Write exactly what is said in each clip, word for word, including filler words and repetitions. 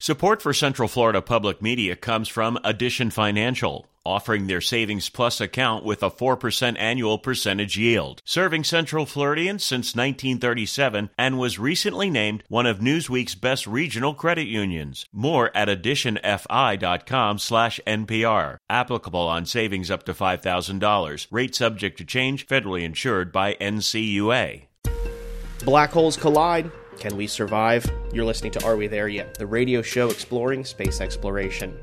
Support for Central Florida Public Media comes from Addition Financial, offering their Savings Plus account with a four percent annual percentage yield. Serving Central Floridians since nineteen thirty-seven and was recently named one of Newsweek's best regional credit unions. More at additionfi.com slash NPR. Applicable on savings up to five thousand dollars. Rate subject to change. Federally insured by N C U A. Black holes collide. Can we survive? You're listening to Are We There Yet? The radio show exploring space exploration.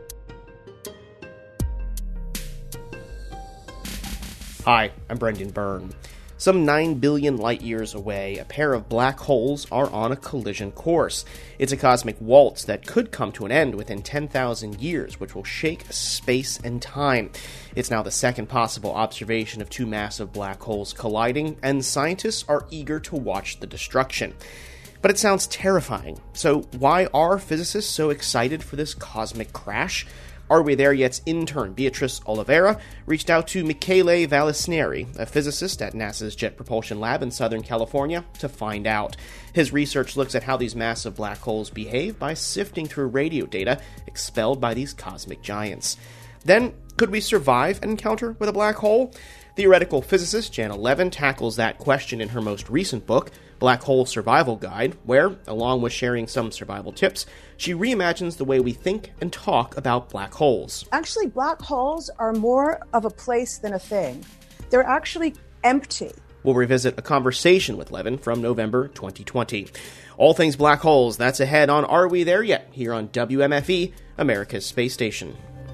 Hi, I'm Brendan Byrne. Some nine billion light-years away, a pair of black holes are on a collision course. It's a cosmic waltz that could come to an end within ten thousand years, which will shake space and time. It's now the second possible observation of two massive black holes colliding, and scientists are eager to watch the destruction. But it sounds terrifying. So why are physicists so excited for this cosmic crash? Are We There Yet's intern, Beatrice Oliveira, reached out to Michele Vallisneri, a physicist at NASA's Jet Propulsion Lab in Southern California, to find out. His research looks at how these massive black holes behave by sifting through radio data expelled by these cosmic giants. Then, could we survive an encounter with a black hole? Theoretical physicist Janna Levin tackles that question in her most recent book, Black Hole Survival Guide, where, along with sharing some survival tips, she reimagines the way we think and talk about black holes. Actually, black holes are more of a place than a thing. They're actually empty. We'll revisit a conversation with Levin from November twenty twenty. All things black holes, that's ahead on Are We There Yet? Here on W M F E, America's Space Station.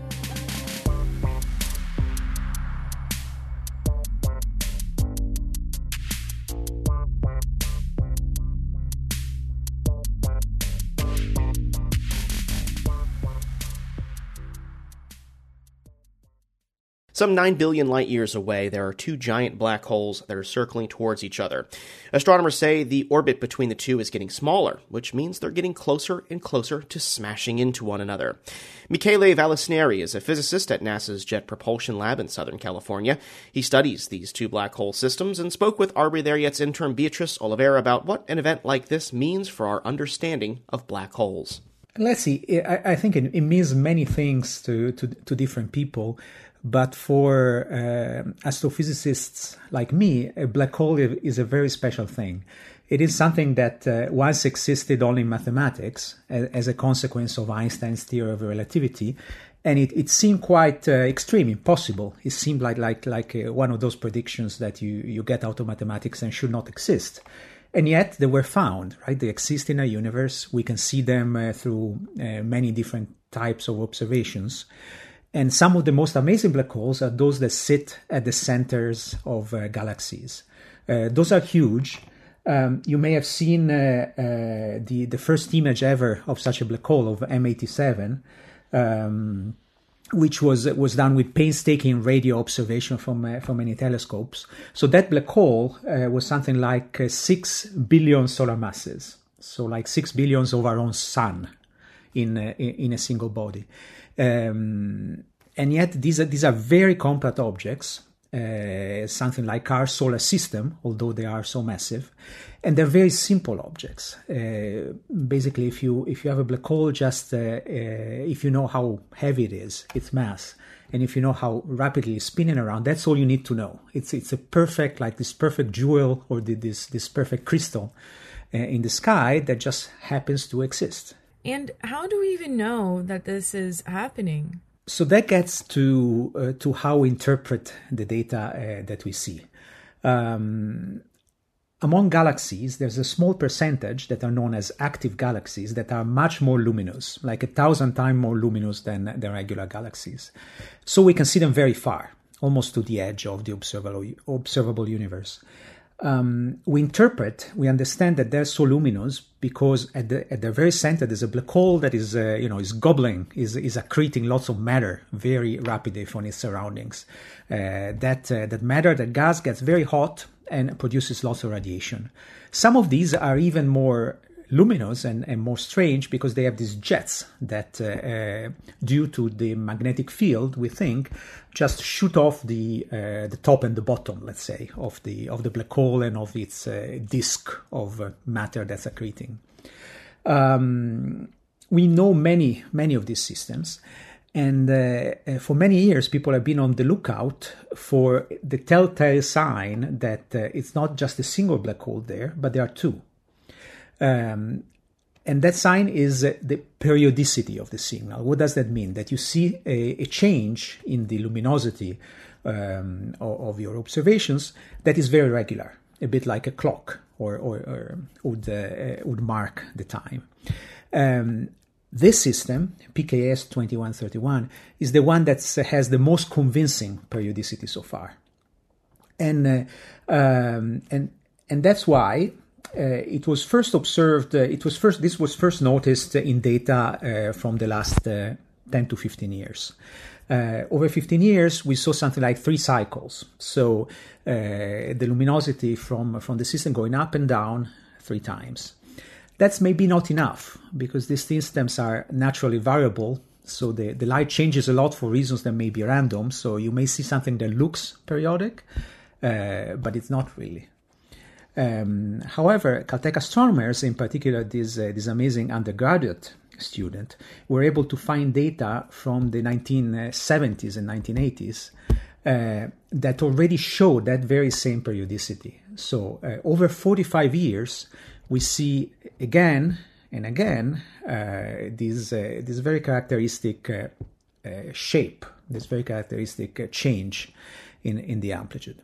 Some nine billion light-years away, there are two giant black holes that are circling towards each other. Astronomers say the orbit between the two is getting smaller, which means they're getting closer and closer to smashing into one another. Michele Vallisneri is a physicist at NASA's Jet Propulsion Lab in Southern California. He studies these two black hole systems and spoke with Are We There Yet's intern Beatrice Oliveira about what an event like this means for our understanding of black holes. Let's see. I, I think it, it means many things to, to, to different people. But for uh, astrophysicists like me, a black hole is a very special thing. It is something that uh, once existed only in mathematics as, as a consequence of Einstein's theory of relativity, and it, it seemed quite uh, extreme, impossible. It seemed like like like uh, one of those predictions that you, you get out of mathematics and should not exist. And yet they were found, right? They exist in our universe. We can see them uh, through uh, many different types of observations. And some of the most amazing black holes are those that sit at the centers of uh, galaxies. Uh, those are huge. Um, you may have seen uh, uh, the, the first image ever of such a black hole, of M eighty-seven, um, which was was done with painstaking radio observation from uh, from many telescopes. So that black hole uh, was something like uh, six billion solar masses. So like six billions of our own sun in, uh, in, in a single body. Um, and yet these are, these are very compact objects, uh, something like our solar system, although they are so massive, and they're very simple objects. Uh, basically, if you if you have a black hole, just uh, uh, if you know how heavy it is, its mass, and if you know how rapidly it's spinning around, that's all you need to know. It's it's a perfect, like this perfect jewel or the, this this perfect crystal uh, in the sky that just happens to exist. And how do we even know that this is happening? So that gets to uh, to how we interpret the data uh, that we see. Um, among galaxies, there's a small percentage that are known as active galaxies that are much more luminous, like a thousand times more luminous than the regular galaxies. So we can see them very far, almost to the edge of the observable, observable universe. Um, we interpret, we understand that they're so luminous because at the at the very center there's a black hole that is, uh, you know, is gobbling, is is accreting lots of matter very rapidly from its surroundings. Uh, that uh, that matter, that gas gets very hot and produces lots of radiation. Some of these are even more luminous and, and more strange because they have these jets that, uh, uh, due to the magnetic field, we think, just shoot off the uh, the top and the bottom, let's say, of the of the black hole and of its uh, disk of uh, matter that's accreting. Um, we know many, many of these systems. And uh, for many years, people have been on the lookout for the telltale sign that uh, it's not just a single black hole there, but there are two. Um, and that sign is uh, the periodicity of the signal. What does that mean? That you see a, a change in the luminosity um, of, of your observations that is very regular, a bit like a clock, or, or, or would, uh, would mark the time. Um, This system, P K S twenty-one thirty-one, is the one that has the most convincing periodicity so far, and uh, um, and and that's why uh, it was first observed. Uh, it was first. This was first noticed in data uh, from the last uh, ten to fifteen years. Uh, over fifteen years, we saw something like three cycles. So uh, the luminosity from from the system going up and down three times. That's maybe not enough, because these systems are naturally variable, so the, the light changes a lot for reasons that may be random, so you may see something that looks periodic, uh, but it's not really. Um, however, Caltech astronomers, in particular this, uh, this amazing undergraduate student, were able to find data from the nineteen seventies and nineteen eighties uh, that already show that very same periodicity. So uh, over forty-five years, we see again and again uh, this uh, this very characteristic uh, uh, shape, this very characteristic uh, change in in the amplitude.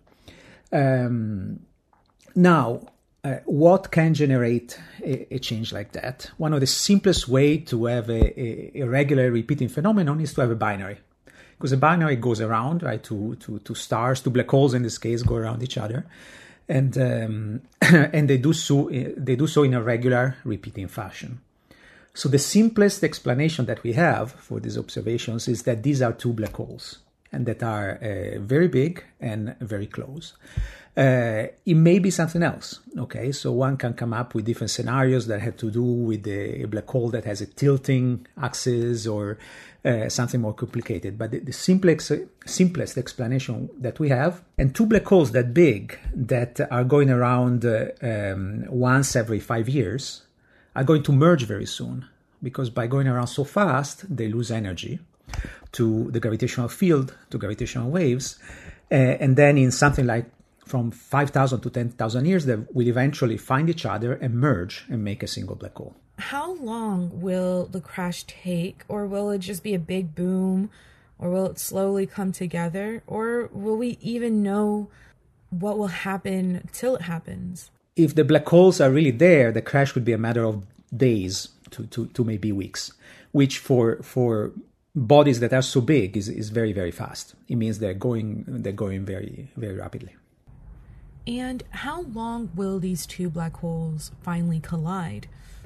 Um, now, uh, what can generate a, a change like that? One of the simplest way to have a, a, a regular repeating phenomenon is to have a binary, because a binary goes around, right? To to to stars, to black holes in this case, go around each other. And um, and they do so they do so in a regular repeating fashion. So the simplest explanation that we have for these observations is that these are two black holes, and that are uh, very big and very close. Uh, it may be something else. Okay, so one can come up with different scenarios that have to do with a black hole that has a tilting axis, or uh, something more complicated. But the, the simplest, simplest explanation that we have, and two black holes that big that are going around uh, um, once every five years, are going to merge very soon, because by going around so fast, they lose energy to the gravitational field, to gravitational waves, uh, and then in something like from five thousand to ten thousand years, they will eventually find each other and merge and make a single black hole. How long will the crash take, or will it just be a big boom, or will it slowly come together, or will we even know what will happen till it happens? If the black holes are really there, the crash would be a matter of days to, to, to maybe weeks, which for for bodies that are so big is, is very, very fast. It means they're going they're going very, very rapidly. And how long will these two black holes finally collide?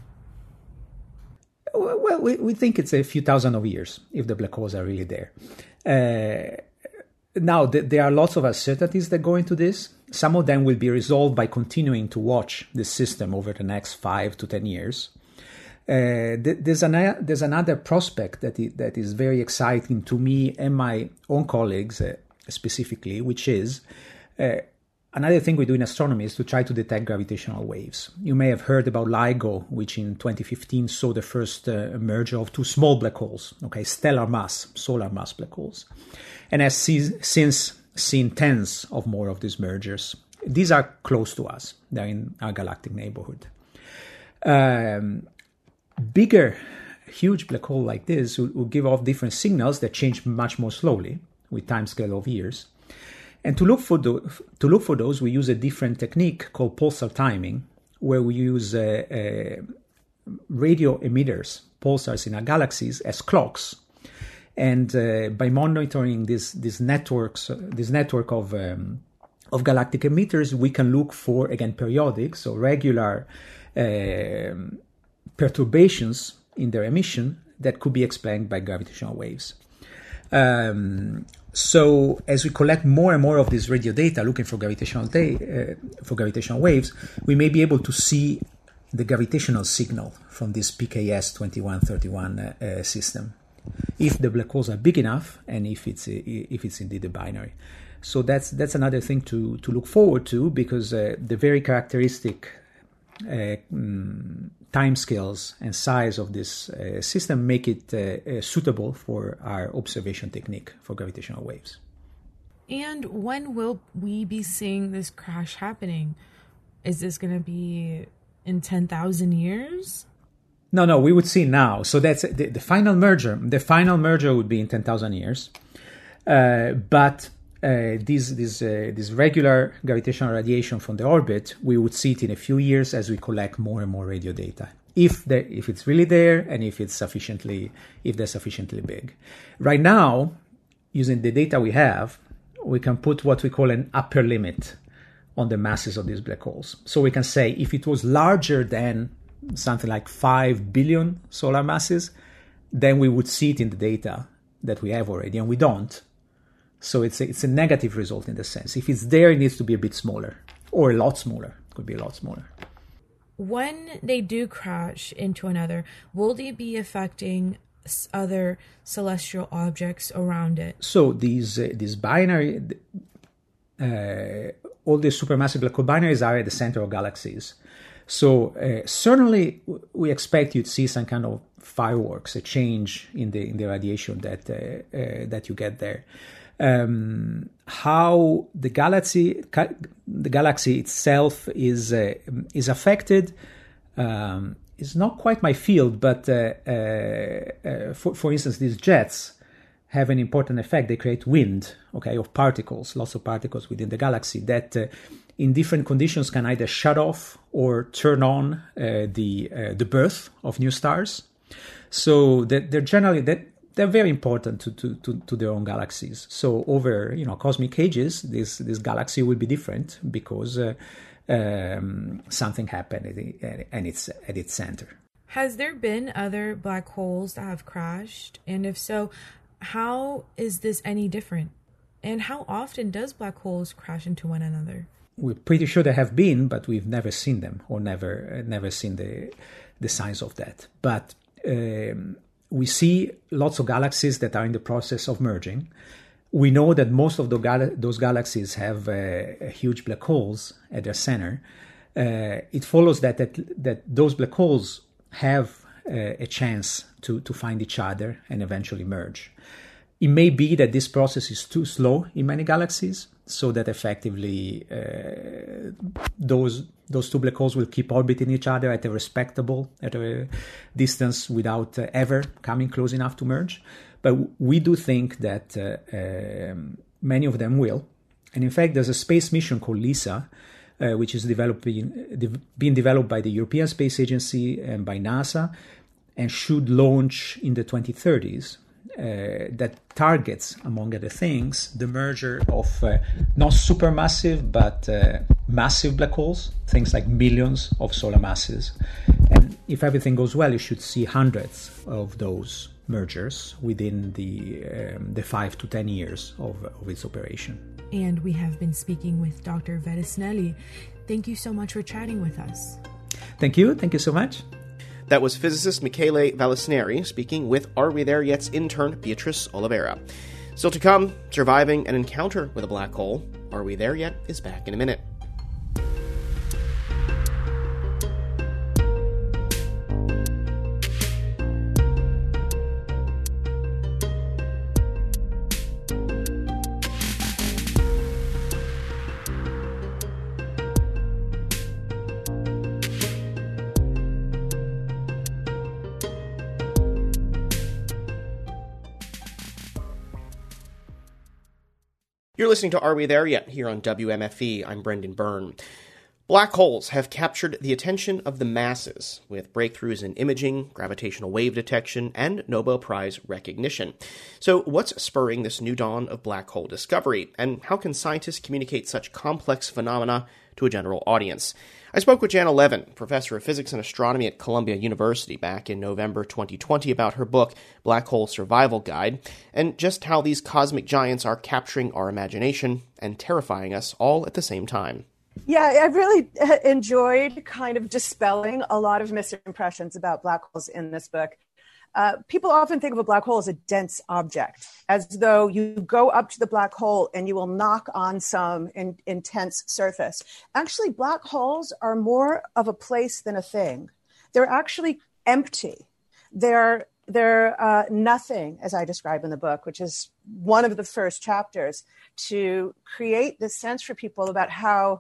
Well, we, we think it's a few thousand of years if the black holes are really there. Uh, now, th- there are lots of uncertainties that go into this. Some of them will be resolved by continuing to watch the system over the next five to ten years. Uh, th- there's, an- there's another prospect that, I- that is very exciting to me and my own colleagues uh, specifically, which is uh, another thing we do in astronomy is to try to detect gravitational waves. You may have heard about LIGO, which in twenty fifteen saw the first uh, merger of two small black holes, okay, stellar mass, solar mass black holes, and has see- since seen tens of more of these mergers. These are close to us. They're in our galactic neighborhood. Um, bigger, huge black hole like this will, will give off different signals that change much more slowly with timescale of years. And to look for the, to look for those, we use a different technique called pulsar timing, where we use uh, uh, radio emitters, pulsars in our galaxies, as clocks. And uh, by monitoring this this networks, uh, this network of um, of galactic emitters, we can look for, again, periodic, so regular uh, perturbations in their emission that could be explained by gravitational waves. Um, So as we collect more and more of this radio data, looking for gravitational da- uh, for gravitational waves, we may be able to see the gravitational signal from this P K S twenty-one thirty-one uh, uh, system, if the black holes are big enough and if it's a, if it's indeed a binary. So that's that's another thing to to look forward to, because uh, the very characteristic uh, um, timescales and size of this uh, system make it uh, uh, suitable for our observation technique for gravitational waves. And when will we be seeing this crash happening? Is this going to be in ten thousand years? No, no, we would see now. So that's the, the final merger. The final merger would be in ten thousand years. Uh, but uh, this, this, uh, this regular gravitational radiation from the orbit, we would see it in a few years as we collect more and more radio data. If the, if it's really there and if it's sufficiently, if they're sufficiently big. Right now, using the data we have, we can put what we call an upper limit on the masses of these black holes. So we can say if it was larger than something like five billion solar masses, then we would see it in the data that we have already, and we don't. So it's a, it's a negative result in the sense. If it's there, it needs to be a bit smaller, or a lot smaller. It could be a lot smaller. When they do crash into another, will they be affecting other celestial objects around it? So these uh, these binary, uh, all the supermassive black hole binaries are at the center of galaxies. So uh, certainly we expect you to see some kind of fireworks, a change in the in the radiation that uh, uh, that you get there. Um, how the galaxy the galaxy itself is uh, is affected um, is not quite my field, but uh, uh, uh, for for instance, these jets have an important effect. They create wind, okay, of particles, lots of particles within the galaxy that uh, in different conditions can either shut off or turn on uh, the uh, the birth of new stars. So that they're generally that they're very important to, to, to, to their own galaxies. So over you know cosmic ages, this this galaxy will be different because uh, um, something happened at, the, and it's at its center. Has there been other black holes that have crashed? And if so, how is this any different? And how often does black holes crash into one another? We're pretty sure there have been, but we've never seen them or never uh, never seen the the signs of that. But um, we see lots of galaxies that are in the process of merging. We know that most of the gal- those galaxies have uh, huge black holes at their center. Uh, it follows that, that that those black holes have uh, a chance to, to find each other and eventually merge. It may be that this process is too slow in many galaxies, so that effectively uh, those those two black holes will keep orbiting each other at a respectable at a distance without uh, ever coming close enough to merge. But we do think that uh, um, many of them will. And in fact, there's a space mission called LISA, uh, which is developing, de- being developed by the European Space Agency and by NASA, and should launch in the twenty thirties. Uh, that targets, among other things, the merger of uh, not supermassive but uh, massive black holes, things like millions of solar masses. And if everything goes well, you should see hundreds of those mergers within the um, the five to ten years of, of its operation. And we have been speaking with Doctor Vettisnelli. Thank you so much for chatting with us. Thank you. Thank you so much. That was physicist Michele Vallisneri speaking with Are We There Yet's intern Beatrice Oliveira. Still to come, surviving an encounter with a black hole. Are We There Yet is back in a minute. You're listening to Are We There Yet? Here on W M F E. I'm Brendan Byrne. Black holes have captured the attention of the masses with breakthroughs in imaging, gravitational wave detection, and Nobel Prize recognition. So what's spurring this new dawn of black hole discovery, and how can scientists communicate such complex phenomena to a general audience? I spoke with Janna Levin, professor of physics and astronomy at Columbia University, back in November twenty twenty about her book, Black Hole Survival Guide, and just how these cosmic giants are capturing our imagination and terrifying us all at the same time. Yeah, I really enjoyed kind of dispelling a lot of misimpressions about black holes in this book. Uh, people often think of a black hole as a dense object, as though you go up to the black hole and you will knock on some in, intense surface. Actually, black holes are more of a place than a thing. They're actually empty. They're they're uh, nothing, as I describe in the book, which is one of the first chapters, to create this sense for people about how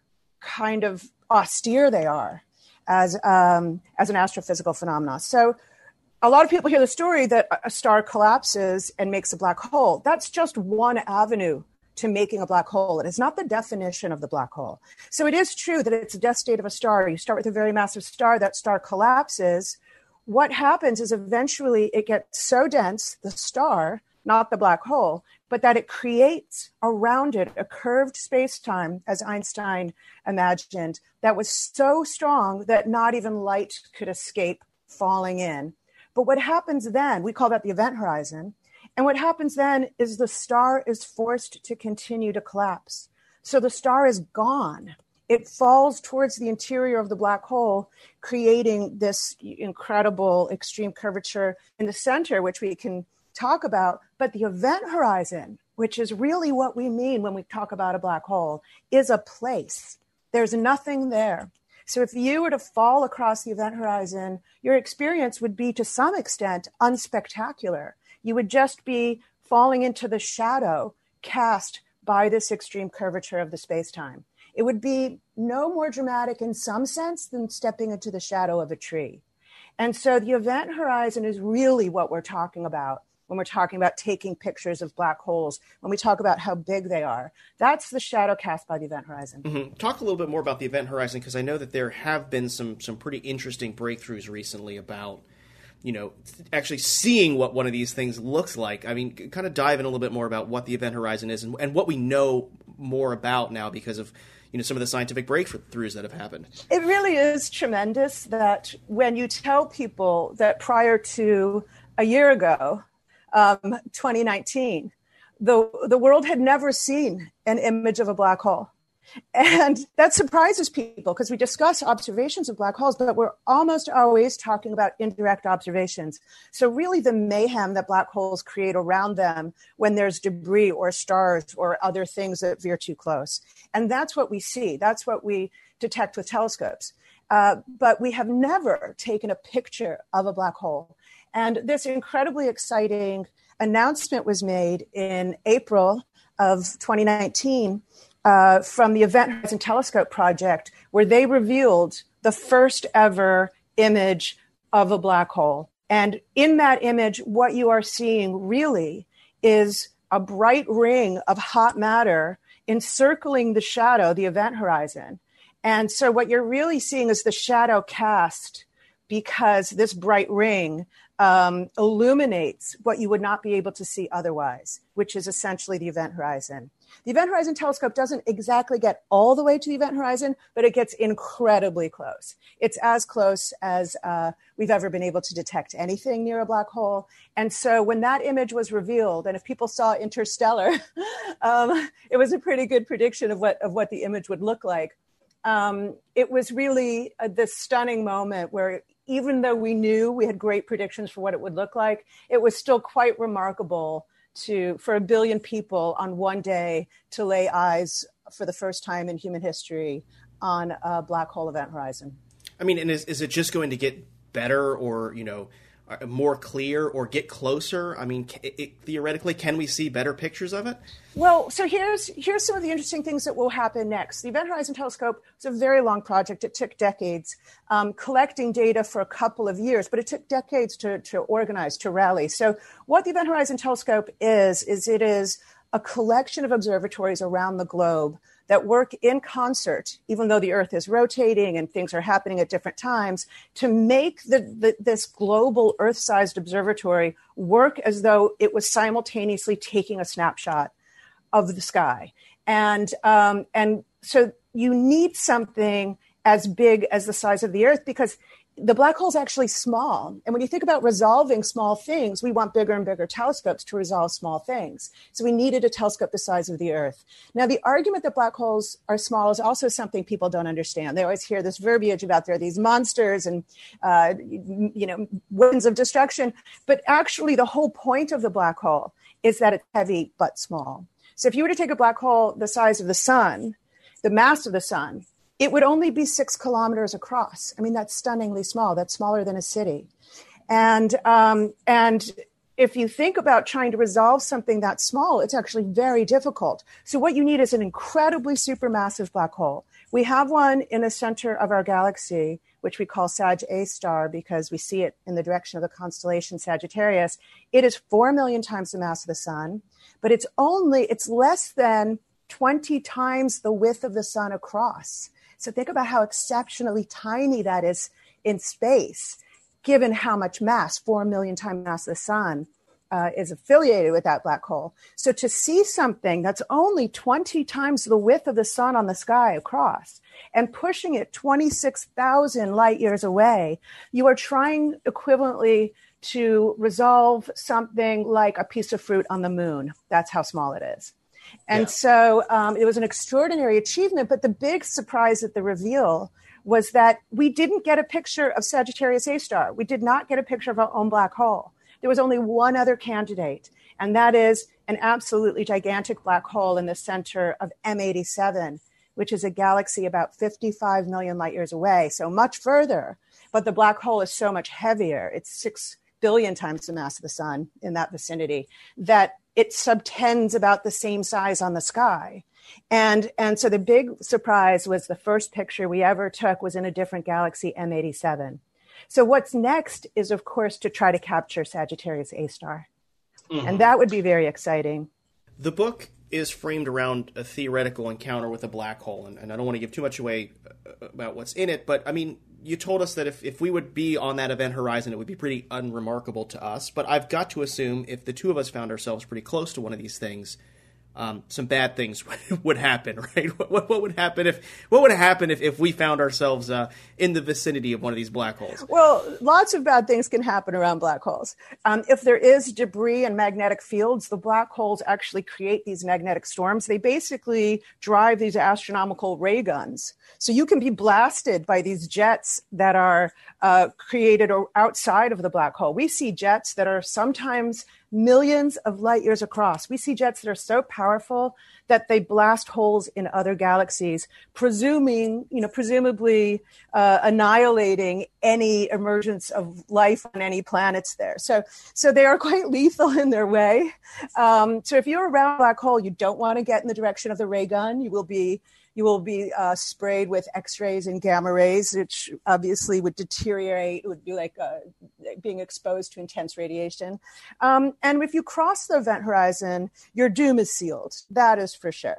kind of austere they are as um, as an astrophysical phenomenon. So a lot of people hear the story that a star collapses and makes a black hole. That's just one avenue to making a black hole. It is not the definition of the black hole. So it is true that it's a death state of a star. You start with a very massive star, that star collapses. What happens is eventually it gets so dense, the star, not the black hole, but that it creates around it a curved space-time, as Einstein imagined, that was so strong that not even light could escape falling in. But what happens then, we call that the event horizon. And what happens then is the star is forced to continue to collapse. So the star is gone. It falls towards the interior of the black hole, creating this incredible extreme curvature in the center, which we can talk about. But the event horizon, which is really what we mean when we talk about a black hole, is a place. There's nothing there. So if you were to fall across the event horizon, your experience would be to some extent unspectacular. You would just be falling into the shadow cast by this extreme curvature of the space-time. It would be no more dramatic in some sense than stepping into the shadow of a tree. And so the event horizon is really what we're talking about when we're talking about taking pictures of black holes, when we talk about how big they are. That's the shadow cast by the event horizon. Mm-hmm. Talk a little bit more about the event horizon, because I know that there have been some some pretty interesting breakthroughs recently about, you know, actually seeing what one of these things looks like. I mean, kind of dive in a little bit more about what the event horizon is and, and what we know more about now because of, you know, some of the scientific breakthroughs that have happened. It really is tremendous that when you tell people that prior to a year ago, um, twenty nineteen, the the world had never seen an image of a black hole. And that surprises people because we discuss observations of black holes, but we're almost always talking about indirect observations. So really the mayhem that black holes create around them when there's debris or stars or other things that veer too close. And that's what we see. That's what we detect with telescopes. Uh, but we have never taken a picture of a black hole. And this incredibly exciting announcement was made in April of twenty nineteen Uh, from the Event Horizon Telescope Project, where they revealed the first ever image of a black hole. And in that image, what you are seeing really is a bright ring of hot matter encircling the shadow, the event horizon. And so what you're really seeing is the shadow cast because this bright ring um, illuminates what you would not be able to see otherwise, which is essentially the event horizon. The Event Horizon Telescope doesn't exactly get all the way to the event horizon, but it gets incredibly close. It's as close as uh, we've ever been able to detect anything near a black hole. And so when that image was revealed, and if people saw Interstellar, um, it was a pretty good prediction of what of what the image would look like. Um, it was really uh, this stunning moment where even though we knew we had great predictions for what it would look like, it was still quite remarkable to for a billion people on one day to lay eyes for the first time in human history on a black hole event horizon. I mean, and is, is it just going to get better or, you know, more clear or get closer? I mean, it, it, theoretically, can we see better pictures of it? Well, so here's here's some of the interesting things that will happen next. The Event Horizon Telescope was a very long project. It took decades, um, collecting data for a couple of years, but it took decades to, to organize, to rally. So what the Event Horizon Telescope is, is it is a collection of observatories around the globe that work in concert, even though the Earth is rotating and things are happening at different times, to make the, the, this global Earth-sized observatory work as though it was simultaneously taking a snapshot of the sky. And, um, and so you need something as big as the size of the Earth, because the black hole is actually small. And when you think about resolving small things, we want bigger and bigger telescopes to resolve small things. So we needed a telescope the size of the Earth. Now, the argument that black holes are small is also something people don't understand. They always hear this verbiage about there are these monsters and, uh, you know, winds of destruction. But actually, the whole point of the black hole is that it's heavy but small. So if you were to take a black hole the size of the sun, the mass of the sun, it would only be six kilometers across. I mean, that's stunningly small. That's smaller than a city. And um, and if you think about trying to resolve something that small, it's actually very difficult. So what you need is an incredibly supermassive black hole. We have one in the center of our galaxy, which we call Sag A star because we see it in the direction of the constellation Sagittarius. It is four million times the mass of the sun, but it's only, it's less than twenty times the width of the sun across. So think about how exceptionally tiny that is in space, given how much mass, four million times mass of the sun, uh, is affiliated with that black hole. So to see something that's only twenty times the width of the sun on the sky across and pushing it twenty-six thousand light years away, you are trying equivalently to resolve something like a piece of fruit on the moon. That's how small it is. And yeah. so um, it was an extraordinary achievement. But the big surprise at the reveal was that we didn't get a picture of Sagittarius A star. We did not get a picture of our own black hole. There was only one other candidate, and that is an absolutely gigantic black hole in the center of M eighty-seven, which is a galaxy about fifty-five million light years away, so much further. But the black hole is so much heavier. It's six billion times the mass of the sun in that vicinity, that it subtends about the same size on the sky. And, and so the big surprise was the first picture we ever took was in a different galaxy, M eighty-seven. So what's next is, of course, to try to capture Sagittarius A star. Mm-hmm. And that would be very exciting. The book is framed around a theoretical encounter with a black hole. And, and I don't want to give too much away about what's in it, but I mean, you told us that if, if we would be on that event horizon, it would be pretty unremarkable to us. But I've got to assume if the two of us found ourselves pretty close to one of these things, um, some bad things would happen, right? What, what, what would happen if what would happen if, if we found ourselves uh, in the vicinity of one of these black holes? Well, lots of bad things can happen around black holes. Um, if there is debris and magnetic fields, the black holes actually create these magnetic storms. They basically drive these astronomical ray guns. So you can be blasted by these jets that are uh, created outside of the black hole. We see jets that are sometimes millions of light years across. We see jets that are so powerful that they blast holes in other galaxies, presuming, you know, presumably uh, annihilating any emergence of life on any planets there. So, so they are quite lethal in their way. Um, so if you're around a black hole, you don't want to get in the direction of the ray gun. You will be You will be uh, sprayed with X-rays and gamma rays, which obviously would deteriorate. It would be like uh, being exposed to intense radiation. Um, and if you cross the event horizon, your doom is sealed. That is for sure.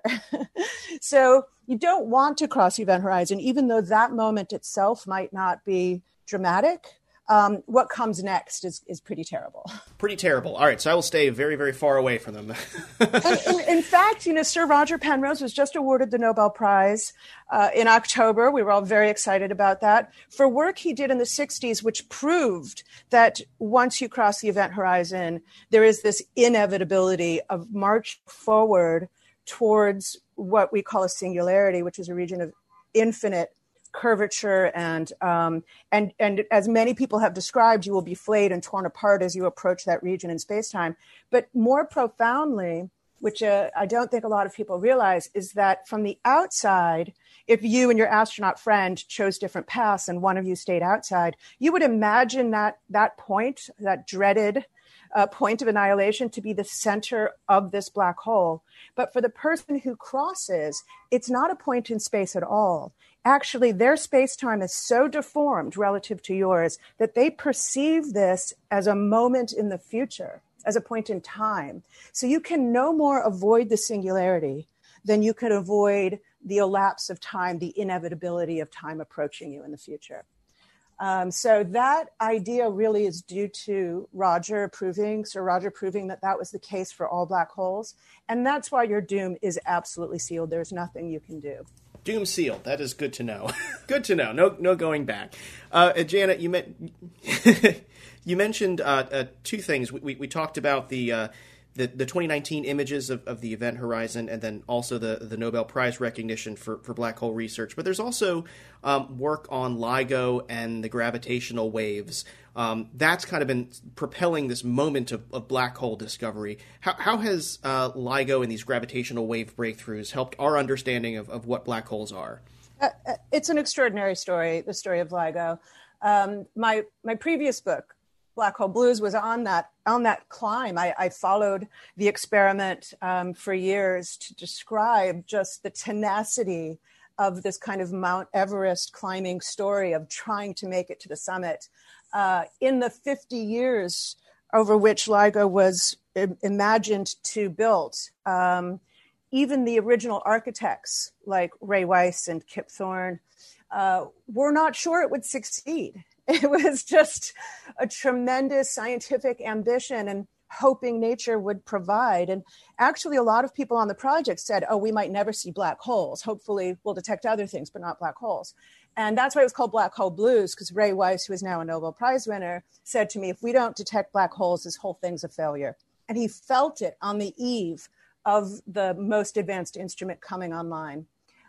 So you don't want to cross the event horizon, even though that moment itself might not be dramatic. Um, what comes next is, is pretty terrible. Pretty terrible. All right, so I will stay very, very far away from them. And in, in fact, you know, Sir Roger Penrose was just awarded the Nobel Prize uh, in October. We were all very excited about that for work he did in the sixties, which proved that once you cross the event horizon, there is this inevitability of march forward towards what we call a singularity, which is a region of infinite curvature, and um, and and as many people have described, you will be flayed and torn apart as you approach that region in space-time. But more profoundly, which uh, I don't think a lot of people realize, is that from the outside, if you and your astronaut friend chose different paths and one of you stayed outside, you would imagine that that point, that dreaded uh, point of annihilation, to be the center of this black hole. But for the person who crosses, it's not a point in space at all. Actually, their space-time is so deformed relative to yours that they perceive this as a moment in the future, as a point in time. So you can no more avoid the singularity than you can avoid the elapse of time, the inevitability of time approaching you in the future. Um, so that idea really is due to Roger proving, Sir Roger proving that that was the case for all black holes. And that's why your doom is absolutely sealed. There's nothing you can do. Doom sealed. That is good to know. Good to know. No, no going back. Uh, Janet, you meant you mentioned uh, uh, two things. We, we, we talked about the, uh, the the twenty nineteen images of, of the Event Horizon, and then also the the Nobel Prize recognition for, for black hole research. But there's also um, work on LIGO and the gravitational waves. Um, that's kind of been propelling this moment of, of black hole discovery. How, how has uh, LIGO and these gravitational wave breakthroughs helped our understanding of, of what black holes are? Uh, it's an extraordinary story, the story of LIGO. Um, my my previous book, Black Hole Blues, was on that on that climb. I, I followed the experiment um, for years to describe just the tenacity of this kind of Mount Everest climbing story of trying to make it to the summit. Uh, in the fifty years over which LIGO was im- imagined to build, um, even the original architects like Ray Weiss and Kip Thorne uh, were not sure it would succeed. It was just a tremendous scientific ambition and hoping nature would provide. And actually, a lot of people on the project said, oh, we might never see black holes. Hopefully, we'll detect other things, but not black holes. And that's why it was called Black Hole Blues, because Ray Weiss, who is now a Nobel Prize winner, said to me, if we don't detect black holes, this whole thing's a failure. And he felt it on the eve of the most advanced instrument coming online.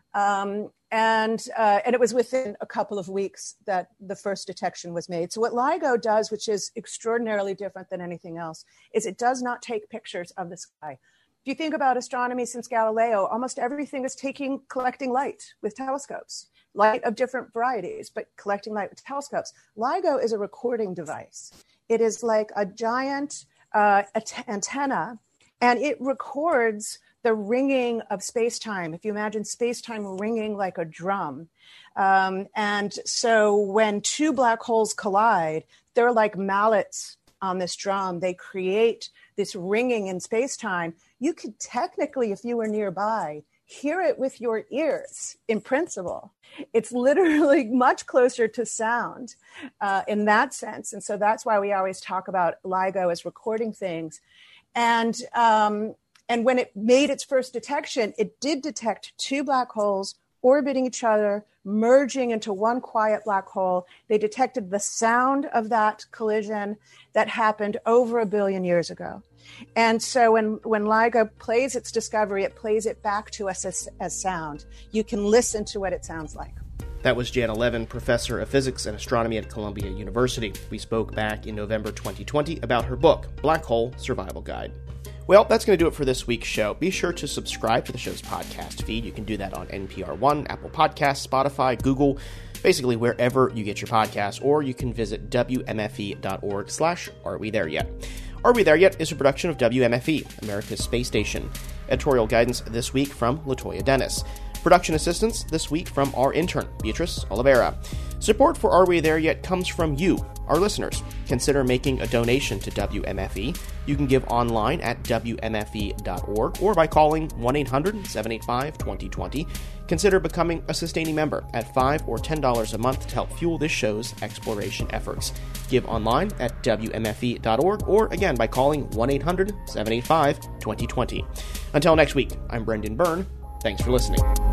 Um, and uh, and it was within a couple of weeks that the first detection was made. So what LIGO does, which is extraordinarily different than anything else, is it does not take pictures of the sky. If you think about astronomy since Galileo, almost everything is taking, collecting light with telescopes, light of different varieties, but collecting light with telescopes. LIGO is a recording device. It is like a giant uh, antenna, and it records the ringing of space-time. If you imagine space-time ringing like a drum. Um, and so when two black holes collide, they're like mallets on this drum. They create this ringing in space-time. You could technically, if you were nearby, hear it with your ears in principle. It's literally much closer to sound uh, in that sense. And so that's why we always talk about LIGO as recording things. And um, And when it made its first detection, it did detect two black holes orbiting each other, merging into one quiet black hole. They detected the sound of that collision that happened over a billion years ago. And so when, when LIGO plays its discovery, it plays it back to us as, as sound. You can listen to what it sounds like. That was Janet Levin, professor of physics and astronomy at Columbia University. We spoke back in November twenty twenty about her book, Black Hole Survival Guide. Well, that's going to do it for this week's show. Be sure to subscribe to the show's podcast feed. You can do that on N P R One, Apple Podcasts, Spotify, Google, basically wherever you get your podcasts, or you can visit W M F E dot org slash Are We There Yet? Are We There Yet is a production of W M F E, America's space station. Editorial guidance this week from Latoya Dennis. Production assistance this week from our intern, Beatrice Oliveira. Support for Are We There Yet comes from you, our listeners. Consider making a donation to W M F E. You can give online at W M F E dot org or by calling one eight hundred seven eight five two zero two zero. Consider becoming a sustaining member at five dollars or ten dollars a month to help fuel this show's exploration efforts. Give online at W M F E dot org or again by calling one eight hundred seven eight five two zero two zero. Until next week, I'm Brendan Byrne. Thanks for listening.